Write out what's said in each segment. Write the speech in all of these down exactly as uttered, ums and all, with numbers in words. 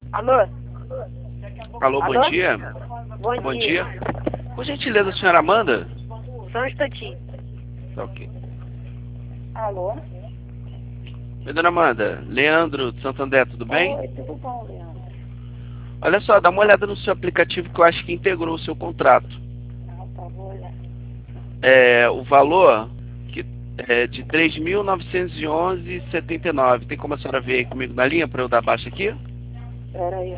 Alô? Alô, bom Alô? dia. Bom, Bom dia. dia. Por gentileza, a senhora Amanda? Só um instantinho. Tá ok. Alô? Oi, dona Amanda. Leandro de Santo André, tudo bem? Oi, tudo bom, Leandro? Olha só, dá uma olhada no seu aplicativo que eu acho que integrou o seu contrato. Ah, tá, vou olhar. É, o valor que é de três mil novecentos e onze reais e setenta e nove centavos. Tem como a senhora ver aí comigo na linha para eu dar baixa aqui? Pera aí.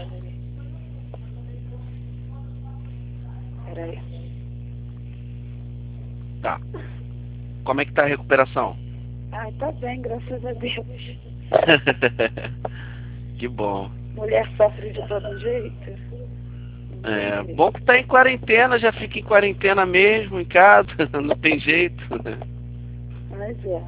Pera aí. Tá. Como é que tá a recuperação? Ai, tá bem, graças a Deus. Que bom. Mulher sofre de todo jeito. Não tem É, jeito. bom que tá em quarentena, já fica em quarentena mesmo, em casa, não tem jeito. Mas é.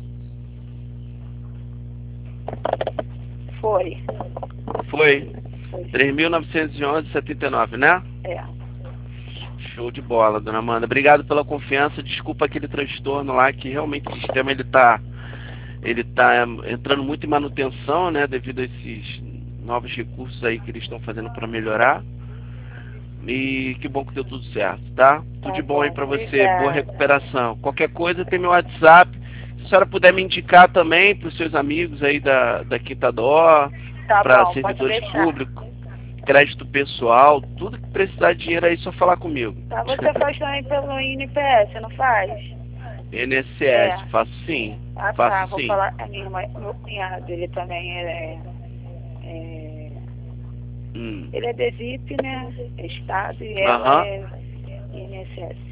Foi. Foi Foi três sim. mil novecentos e onze reais e setenta e nove, né? É. Show de bola, dona Amanda. Obrigado pela confiança. Desculpa aquele transtorno lá, que realmente o sistema ele tá, ele tá entrando muito em manutenção, né? Devido a esses novos recursos aí que eles estão fazendo para melhorar. E que bom que deu tudo certo, tá? Tudo Tá de bom aí bom, pra você. Boa obrigada. recuperação. Qualquer coisa tem meu WhatsApp. Se a senhora puder me indicar também para os seus amigos aí da, da Quinta Dó, Tá para bom, pode servidores deixar. públicos, crédito pessoal, tudo que precisar de dinheiro aí, é só falar comigo. Tá, você faz também pelo I N P S, não faz? N S S, É. faço sim. Ah, Faço tá, vou sim. falar. A minha irmã, meu cunhado, ele também é. é Hum. ele é D S I P, né? É Estado, e ela Aham. é I N S S.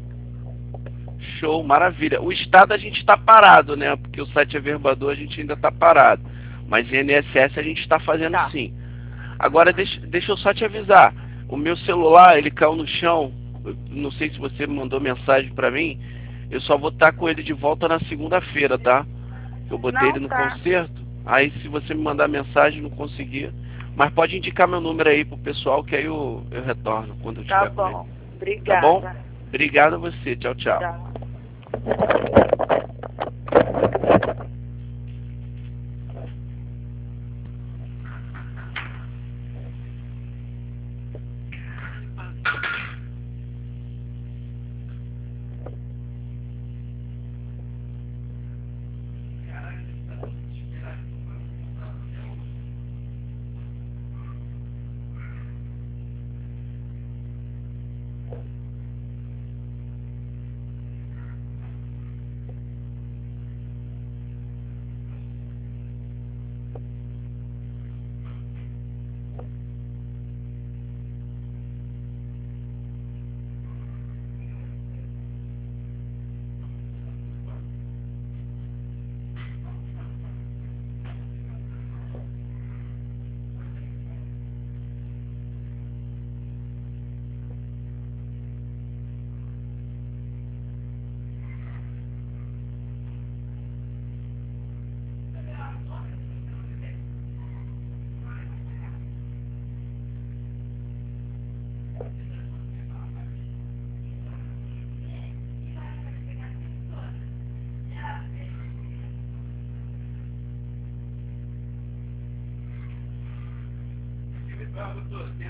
Show, maravilha. O Estado a gente está parado, né? Porque o site é verbador, a gente ainda está parado. Mas I N S S a gente está fazendo Tá. sim. Agora deixa, deixa eu só te avisar. O meu celular, ele caiu no chão. Eu não sei se você mandou mensagem pra mim. Eu só vou estar com ele de volta na segunda-feira, tá? Eu botei ele Não, no tá. concerto. Aí se você me mandar mensagem, não conseguir. Mas pode indicar meu número aí pro pessoal que aí eu, eu retorno quando eu Tá estiver com ele. bom. Tá bom? Obrigada. Obrigado a você. Tchau, tchau. Tchau. Vamos todos.